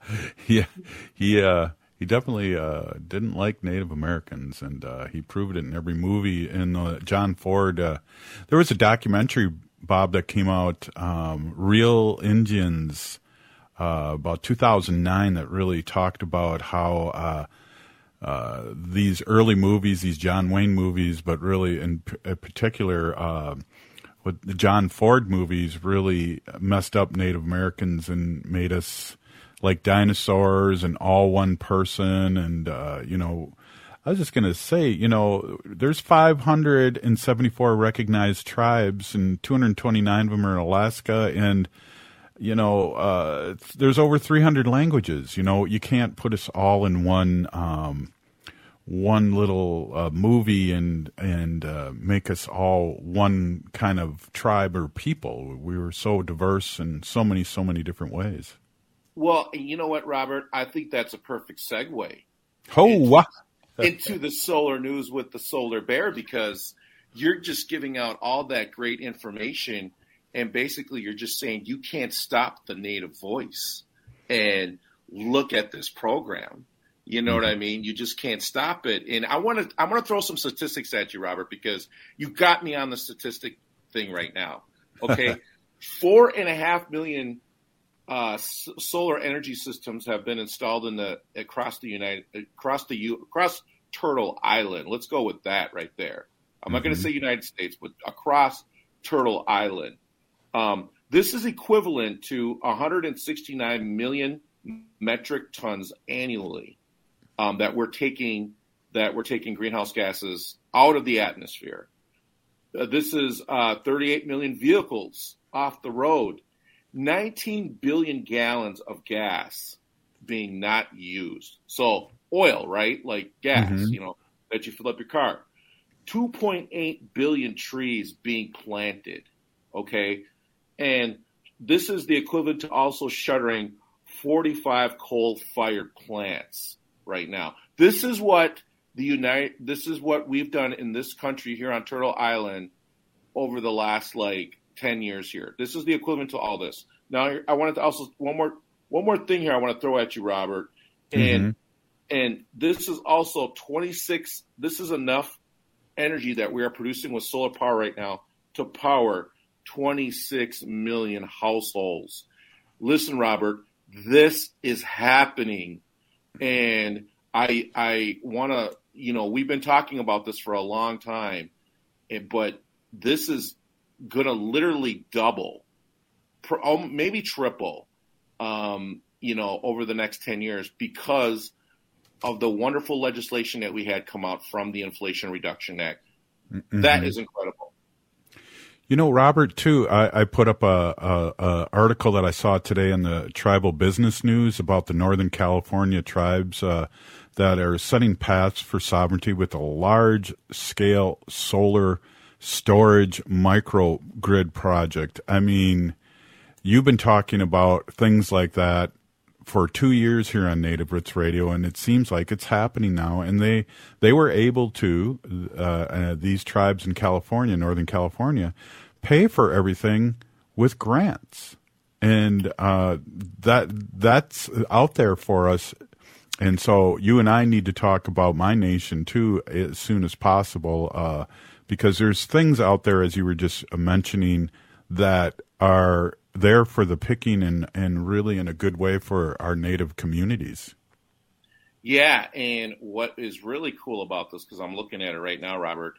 He definitely didn't like Native Americans, and he proved it in every movie. In John Ford, there was a documentary, Bob, that came out, Real Indians, about 2009, that really talked about how these early movies, these John Wayne movies, but really in particular, with the John Ford movies, really messed up Native Americans and made us like dinosaurs and all one person. And, I was just going to say, there's 574 recognized tribes and 229 of them are in Alaska. And, there's over 300 languages. You can't put us all in one little movie and make us all one kind of tribe or people. We were so diverse in so many different ways. Well, you know what, Robert? I think that's a perfect segue. Into the Solar News with the Solar Bear, because you're just giving out all that great information. And basically, you're just saying you can't stop the Native voice. And look at this program. You know what I mean? You just can't stop it. And I want to throw some statistics at you, Robert, because you got me on the statistic thing right now. Okay, 4.5 million solar energy systems have been installed across Turtle Island. Let's go with that right there. I'm not going to say United States, but across Turtle Island. This is equivalent to 169 million metric tons annually that we're taking greenhouse gases out of the atmosphere. This is 38 million vehicles off the road, 19 billion gallons of gas being not used. So oil, right? Like gas, that you fill up your car. 2.8 billion trees being planted. Okay. And this is the equivalent to also shuttering 45 coal-fired plants right now. This is what we've done in this country here on Turtle Island over the last 10 years here. This is the equivalent to all this. Now, I wanted to also one more thing here I want to throw at you, Robert. And this is also 26. This is enough energy that we are producing with solar power right now to power 26 million households. Listen, Robert, this is happening. And I want to, we've been talking about this for a long time, but this is going to literally double, maybe triple, over the next 10 years because of the wonderful legislation that we had come out from the Inflation Reduction Act. Mm-hmm. That is incredible. Robert, too, I put up a article that I saw today in the Tribal Business News about the Northern California tribes that are setting paths for sovereignty with a large-scale solar storage microgrid project. I mean, you've been talking about things like that for 2 years here on Native Roots Radio, and it seems like it's happening now. And they were able to, these tribes in California, Northern California, pay for everything with grants. And that's out there for us. And so you and I need to talk about My Nation, too, as soon as possible, because there's things out there, as you were just mentioning, that are there for the picking and really in a good way for our Native communities. Yeah, and what is really cool about this, because I'm looking at it right now, Robert,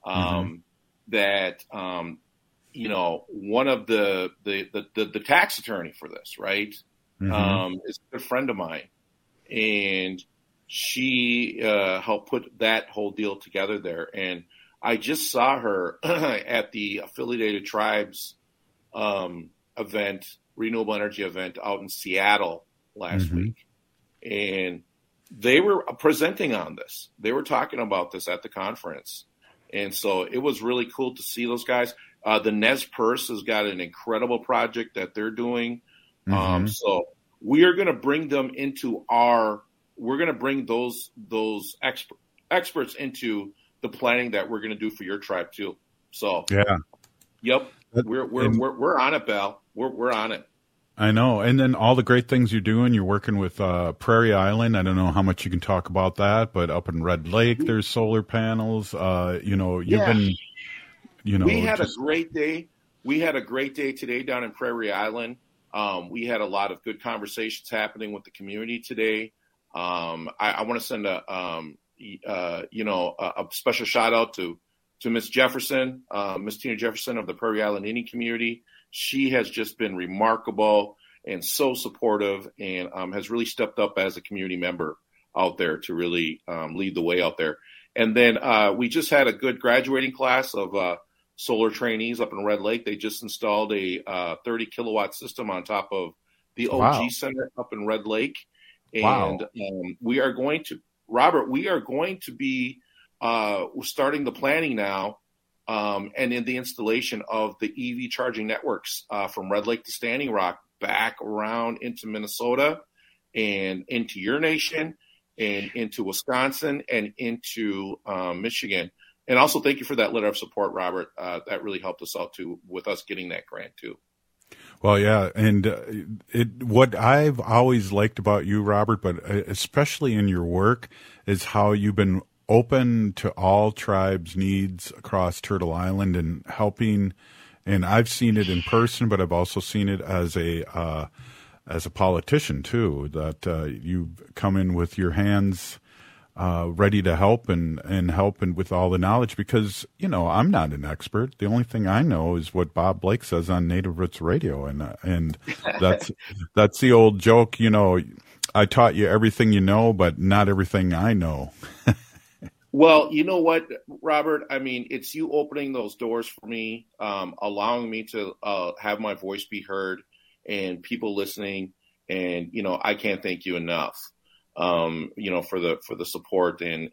that one of the tax attorney for this, right, is a good friend of mine, and she helped put that whole deal together there. And I just saw her at the Affiliated Tribes event, renewable energy event out in Seattle last week. And they were presenting on this. They were talking about this at the conference. And so it was really cool to see those guys. The Nez Perce has got an incredible project that they're doing. So we are going to bring them into we're going to bring those experts into the planning that we're going to do for your tribe too. So, yeah. Yep. We're on it, Bal. We're on it. I know. And then all the great things you're doing, you're working with Prairie Island. I don't know how much you can talk about that, but up in Red Lake, there's solar panels. You've been, we had a great day. We had a great day today down in Prairie Island. We had a lot of good conversations happening with the community today. I want to send a special shout out to Miss Jefferson, Miss Tina Jefferson of the Prairie Island Indian community. She has just been remarkable and so supportive, and has really stepped up as a community member out there to really lead the way out there. And then we just had a good graduating class of solar trainees up in Red Lake. They just installed a 30 kilowatt system on top of the OG Center up in Red Lake. And we are going to, Robert, be starting the planning now and in the installation of the EV charging networks from Red Lake to Standing Rock back around into Minnesota and into your nation and into Wisconsin and into Michigan. And also thank you for that letter of support, Robert. That really helped us out too with us getting that grant too. Well, yeah, and what I've always liked about you, Robert, but especially in your work, is how you've been open to all tribes' needs across Turtle Island and helping. And I've seen it in person, but I've also seen it as a politician too. That you come in with your hands ready to help and with all the knowledge, because I'm not an expert. The only thing I know is what Bob Blake says on Native Roots Radio, and that's the old joke. I taught you everything you know, but not everything I know. Well, you know what, Robert? I mean, it's you opening those doors for me, allowing me to have my voice be heard, and people listening. And I can't thank you enough. For the support and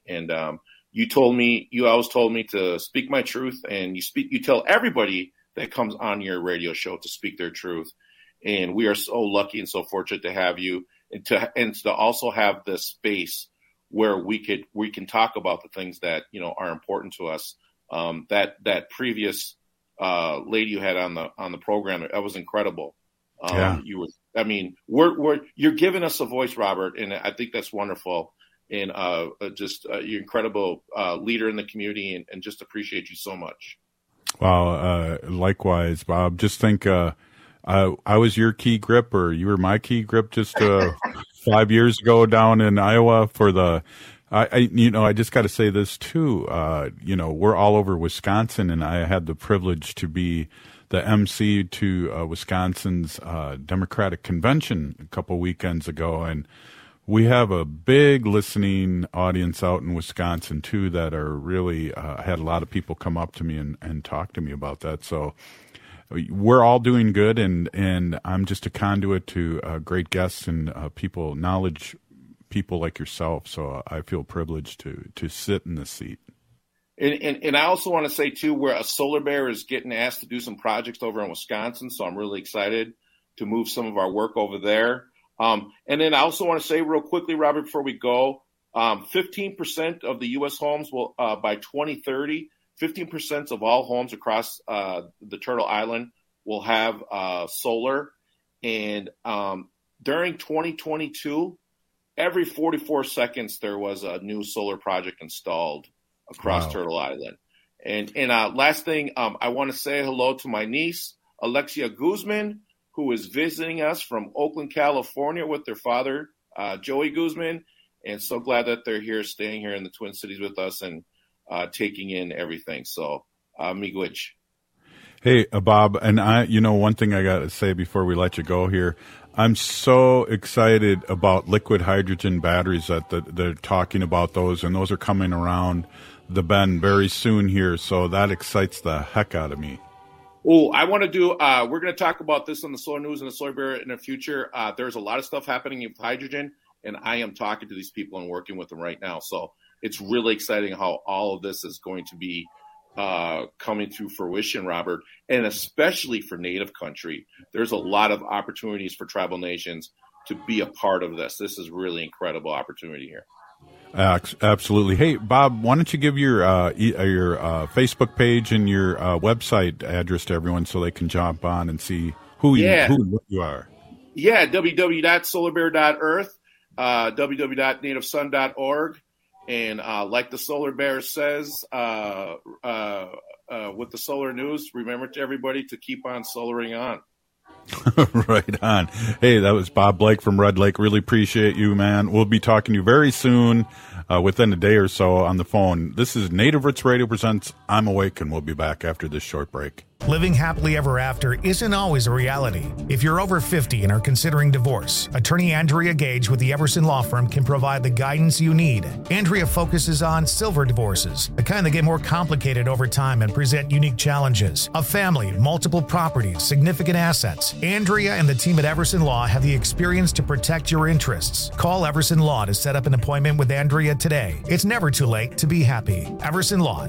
you always told me to speak my truth, and you tell everybody that comes on your radio show to speak their truth. And we are so lucky and so fortunate to have you and to also have this space where we can talk about the things that, are important to us. That previous lady you had on the program, that was incredible. You're giving us a voice, Robert, and I think that's wonderful. And you're incredible leader in the community, and just appreciate you so much. Well, likewise, Bob. Just think, I was your key grip, or you were my key grip just 5 years ago down in Iowa for the. I just got to say this too. We're all over Wisconsin, and I had the privilege to be the MC to Wisconsin's Democratic Convention a couple weekends ago, and we have a big listening audience out in Wisconsin too that are really had a lot of people come up to me and talk to me about that. So we're all doing good, and I'm just a conduit to great guests and knowledge people like yourself. So I feel privileged to sit in this seat. And I also want to say too, where Solar Bear is getting asked to do some projects over in Wisconsin, so I'm really excited to move some of our work over there. And then I also want to say real quickly, Robert, before we go, 15% of the U.S. homes will by 2030. 15% of all homes across the Turtle Island will have solar. And during 2022, every 44 seconds there was a new solar project installed across Turtle Island. And last thing, I want to say hello to my niece, Alexia Guzman, who is visiting us from Oakland, California with their father, Joey Guzman. And so glad that they're here, staying here in the Twin Cities with us and taking in everything. So, miigwech. Hey, Bob, and one thing I got to say before we let you go here, I'm so excited about liquid hydrogen batteries that they're talking about those, and those are coming around the bend very soon here. So that excites the heck out of me. Oh, I want to do, we're going to talk about this on the Solar News and the Solar Bear in the future. There's a lot of stuff happening with hydrogen, and I am talking to these people and working with them right now. So it's really exciting how all of this is going to be coming to fruition, Robert, and especially for Native country. There's a lot of opportunities for tribal nations to be a part of this. This is really incredible opportunity here. Absolutely. Hey, Bob, why don't you give your Facebook page and your website address to everyone so they can jump on and see who you are. Yeah, www.solarbear.earth, www.nativesun.org. And like the Solar Bear says with the Solar News, remember to everybody to keep on solaring on. Right on. Hey, that was Bob Blake from Red Lake. Really appreciate you, man. We'll be talking to you very soon, within a day or so on the phone. This is Native Roots Radio presents I'm Awake, and we'll be back after this short break. Living happily ever after isn't always a reality. If you're over 50 and are considering divorce, attorney Andrea Gage with the Everson Law Firm can provide the guidance you need. Andrea focuses on silver divorces, the kind that get more complicated over time and present unique challenges. A family, multiple properties, significant assets. Andrea and the team at Everson Law have the experience to protect your interests. Call Everson Law to set up an appointment with Andrea today. It's never too late to be happy. Everson Law,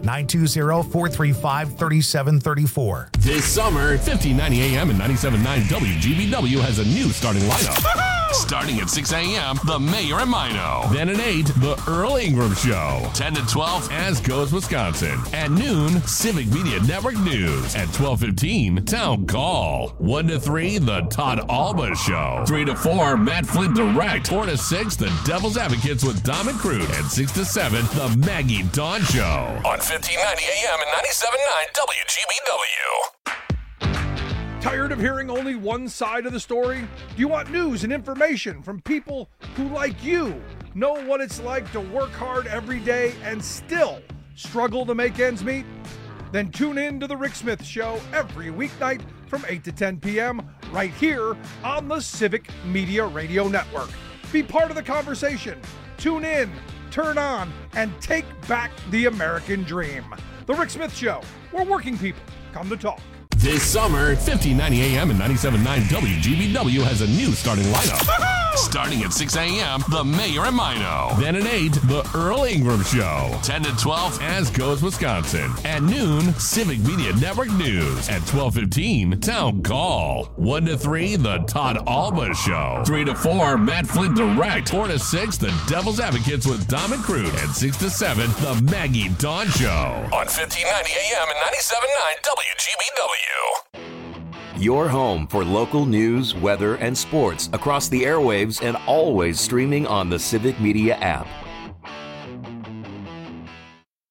920-435-3734. This summer, 1590 AM and 97.9 WGBW has a new starting lineup. Starting at 6 a.m., The Mayor and Mino. Then at 8, The Earl Ingram Show. 10 to 12, As Goes Wisconsin. At noon, Civic Media Network News. At 12:15, Town Call. 1 to 3, The Todd Alba Show. 3 to 4, Matt Flint Direct. 4 to 6, The Devil's Advocates with Dom and Crude. And 6 to 7, The Maggie Dawn Show. On 1590 AM and 97.9 WGBW. Tired of hearing only one side of the story? Do you want news and information from people who, like you, know what it's like to work hard every day and still struggle to make ends meet? Then tune in to The Rick Smith Show every weeknight from 8 to 10 p.m. right here on the Civic Media Radio Network. Be part of the conversation. Tune in, turn on, and take back the American dream. The Rick Smith Show, where working people come to talk. This summer, 1590 AM and 97.9 WGBW has a new starting lineup. Starting at 6 a.m., The Mayor and Mino. Then at 8, The Earl Ingram Show. 10 to 12, As Goes Wisconsin. At noon, Civic Media Network News. At 12:15, Town Call. 1 to 3, The Todd Alba Show. 3 to 4, Matt Flint Direct. 4 to 6, The Devil's Advocates with Dom and Crude. And 6 to 7, The Maggie Dawn Show. On 1590 AM and 97.9 WGBW. Your home for local news, weather, and sports across the airwaves and always streaming on the Civic Media app.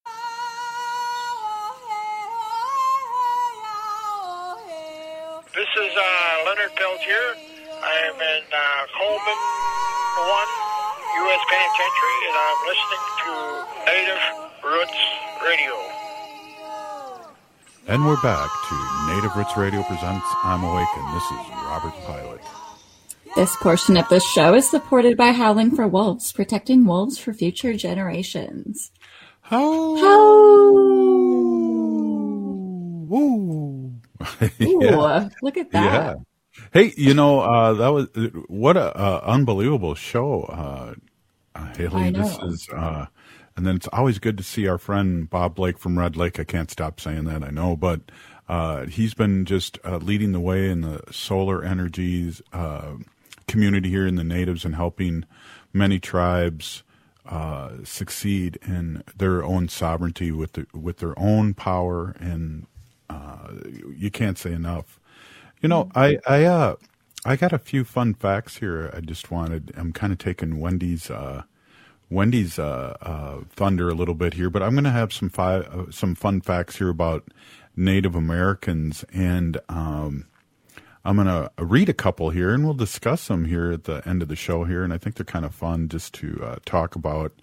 This this is Leonard Peltier. I am in Coleman 1 U.S. Penitentiary, and I'm listening to Native Roots Radio. And we're back to Native Roots Radio presents I'm Awakened. This is Robert Pilot. This portion of the show is supported by Howling for Wolves, protecting wolves for future generations. Ooh, look at that. Yeah. Hey, that was what a unbelievable show, Haley. I know. This is, and then it's always good to see our friend Bob Blake from Red Lake. I can't stop saying that, I know, but he's been just leading the way in the solar energies community here in the natives and helping many tribes succeed in their own sovereignty with their own power, and you can't say enough. I got a few fun facts here. I'm kind of taking Wendy's thunder a little bit here, but I'm going to have some fun facts here about Native Americans, and I'm going to read a couple here, and we'll discuss them here at the end of the show here, and I think they're kind of fun just to talk about.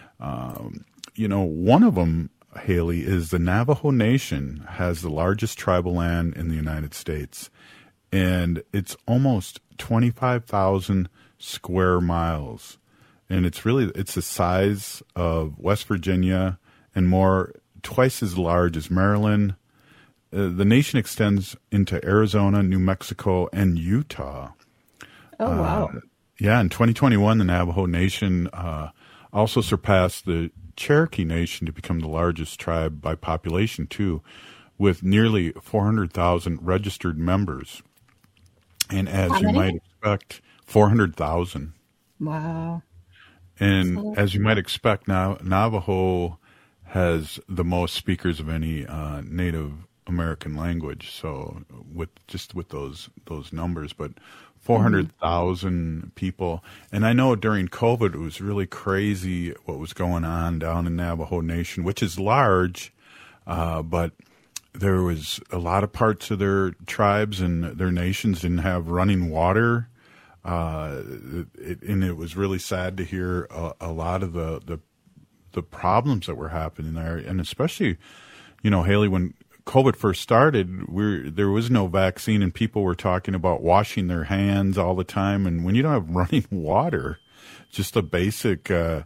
One of them, Haley, is the Navajo Nation has the largest tribal land in the United States, and it's almost 25,000 square miles, and it's the size of West Virginia and twice as large as Maryland. The nation extends into Arizona, New Mexico, and Utah. Oh, wow. In 2021, the Navajo Nation also surpassed the Cherokee Nation to become the largest tribe by population, too, with nearly 400,000 registered members. And as you might expect, 400,000. Wow. And as you might expect, Navajo has the most speakers of any Native American language. So with those numbers, but 400,000 people. And I know during COVID, it was really crazy what was going on down in Navajo Nation, which is large, but there was a lot of parts of their tribes and their nations didn't have running water. And it was really sad to hear a lot of the problems that were happening there. And especially, Haley, when COVID first started, there was no vaccine and people were talking about washing their hands all the time. And when you don't have running water, just a basic thing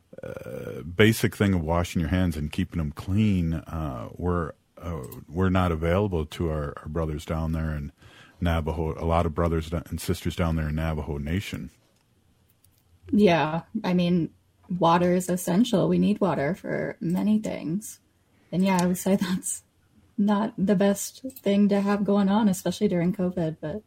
of washing your hands and keeping them clean, we're not available to our brothers down there in Navajo, a lot of brothers and sisters down there in Navajo Nation. Yeah, I mean, water is essential. We need water for many things. And yeah, I would say that's not the best thing to have going on, especially during COVID. But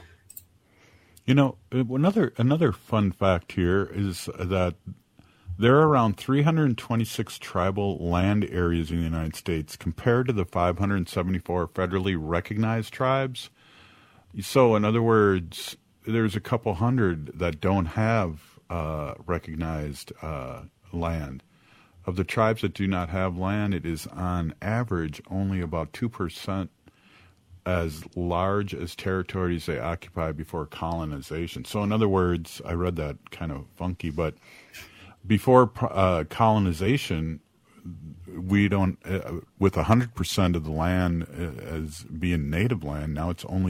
another fun fact here is that there are around 326 tribal land areas in the United States compared to the 574 federally recognized tribes. So, in other words, there's a couple hundred that don't have recognized land. Of the tribes that do not have land, it is on average only about 2% as large as territories they occupy before colonization. So, in other words, I read that kind of funky, but before colonization, we don't, with 100% of the land as being native land, now it's only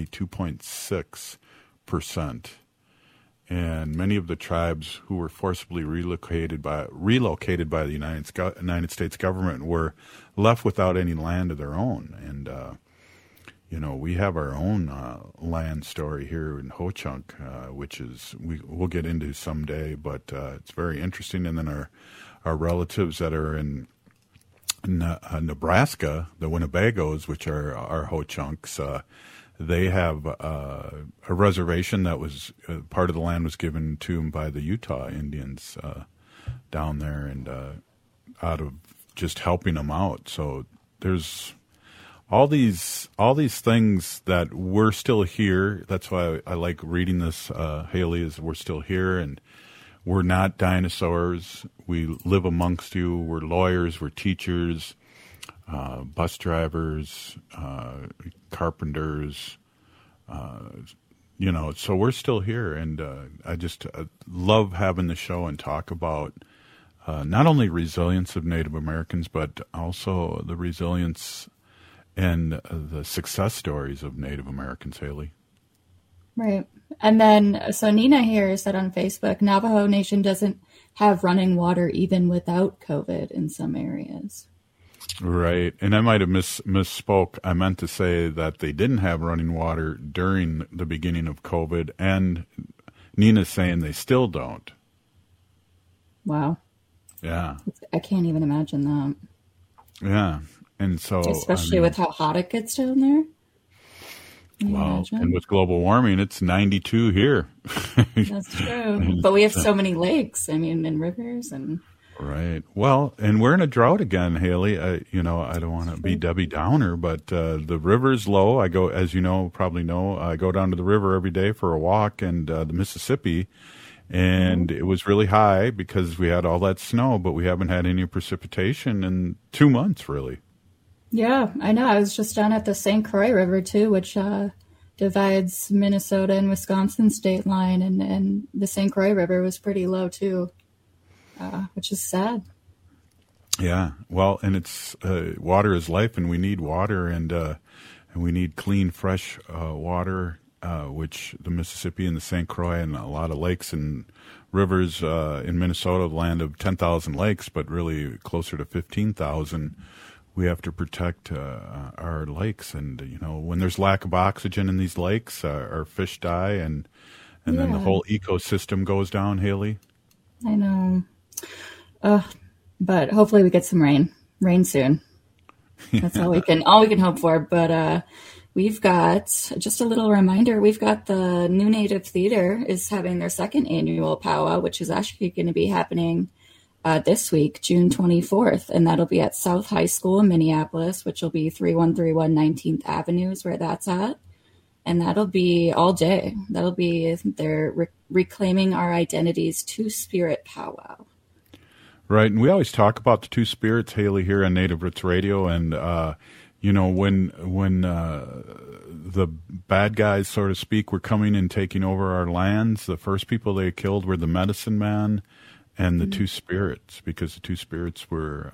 2.6%. And many of the tribes who were forcibly relocated by the United States government were left without any land of their own. And, we have our own land story here in Ho-Chunk, which we'll get into someday, but it's very interesting. And then our relatives that are in Nebraska, the Winnebagos, which are our Ho-Chunks, they have a reservation that was part of the land was given to them by the Utah Indians down there, and out of just helping them out. So there's all these things that we're still here. That's why I like reading this, Haley, is we're still here and we're not dinosaurs. We live amongst you. We're lawyers. We're teachers, bus drivers, carpenters, So we're still here, and I just love having the show and talk about not only resilience of Native Americans, but also the resilience and the success stories of Native Americans, Haley. Right. And then, so Nina here said on Facebook, Navajo Nation doesn't have running water even without COVID in some areas. Right. And I might have misspoke. I meant to say that they didn't have running water during the beginning of COVID, and Nina's saying they still don't. Wow. Yeah. I can't even imagine that. Yeah. And so, especially with how hot it gets down there. Well, and with global warming, it's 92 here. That's true. But we have so many lakes, and rivers and. Right. Well, and we're in a drought again, Haley. I don't want to be Debbie Downer, but the river's low. I go, as you know, probably know, I go down to the river every day for a walk, and the Mississippi, and it was really high because we had all that snow, but we haven't had any precipitation in 2 months, really. Yeah, I know. I was just down at the St. Croix River, too, which divides Minnesota and Wisconsin state line, and the St. Croix River was pretty low, too. Which is sad. Yeah, well, and it's water is life, and we need water, and we need clean, fresh water, which the Mississippi and the St. Croix and a lot of lakes and rivers in Minnesota, the land of 10,000 lakes, but really closer to 15,000. We have to protect our lakes, and when there's lack of oxygen in these lakes, our fish die, and then the whole ecosystem goes down. Haley, I know. But hopefully we get some rain soon. That's all we can hope for. But we've got just a little reminder. We've got the New Native Theater is having their second annual powwow, which is actually going to be happening this week, June 24th, and that'll be at South High School in Minneapolis, which will be 3131 19th Avenue is where that's at. And that'll be all day. That'll be their Reclaiming Our Identities Two-Spirit powwow. Right, and we always talk about the two spirits, Haley, here on Native Roots Radio, and when the bad guys, so to speak, were coming and taking over our lands, the first people they killed were the medicine man and the two spirits, because the two spirits were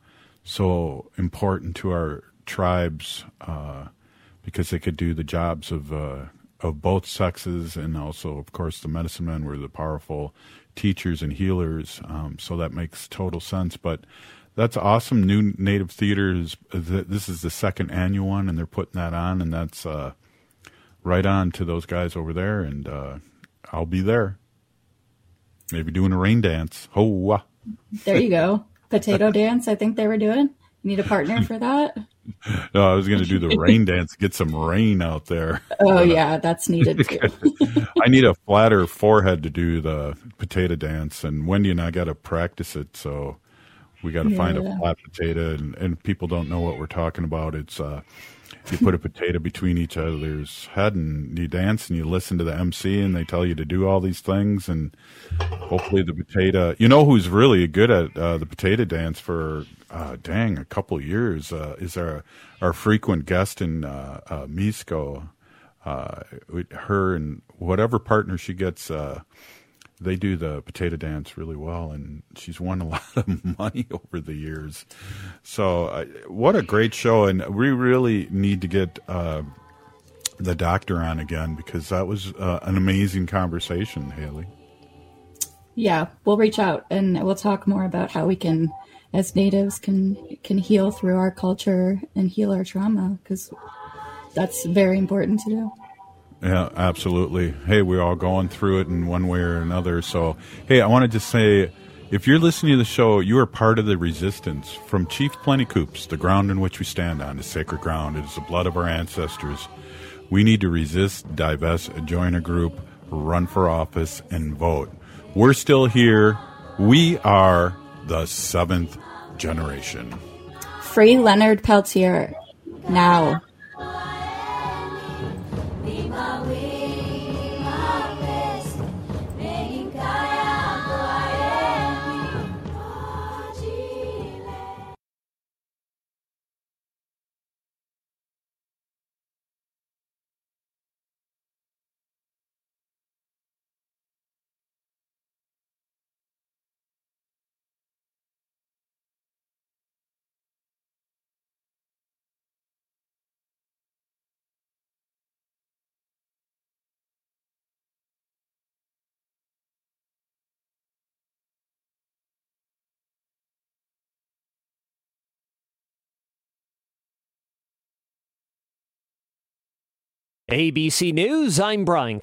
so important to our tribes because they could do the jobs of both sexes, and also, of course, the medicine men were the powerful teachers and healers, so that makes total sense. But that's awesome. New Native Theater this is the second annual one, and they're putting that on, and that's right on to those guys over there, and I'll be there. Maybe doing a rain dance. Ho! There you go. Potato dance, I think they were doing. You need a partner for that? No, I was going to do the rain dance, get some rain out there. Oh, yeah, that's needed too. I need a flatter forehead to do the potato dance, and Wendy and I got to practice it, so we got to find a flat potato, and people don't know what we're talking about. It's you put a potato between each other's head, and you dance, and you listen to the MC, and they tell you to do all these things, and hopefully the potato. You know who's really good at the potato dance for a couple of years is our frequent guest in Misco. Her and whatever partner she gets, they do the potato dance really well, and she's won a lot of money over the years. So what a great show, and we really need to get the doctor on again, because that was an amazing conversation, Haley. Yeah, we'll reach out, and we'll talk more about how we can, as natives, can heal through our culture and heal our trauma, because that's very important to do. Yeah, absolutely. Hey, we're all going through it in one way or another. So, hey, I wanted to say, if you're listening to the show, you are part of the resistance. From Chief Plenty Coups, the ground in which we stand on is sacred ground. It is the blood of our ancestors. We need to resist, divest, join a group, run for office, and vote. We're still here. We are the seventh generation. Free Leonard Peltier. Now. ABC News, I'm Brian.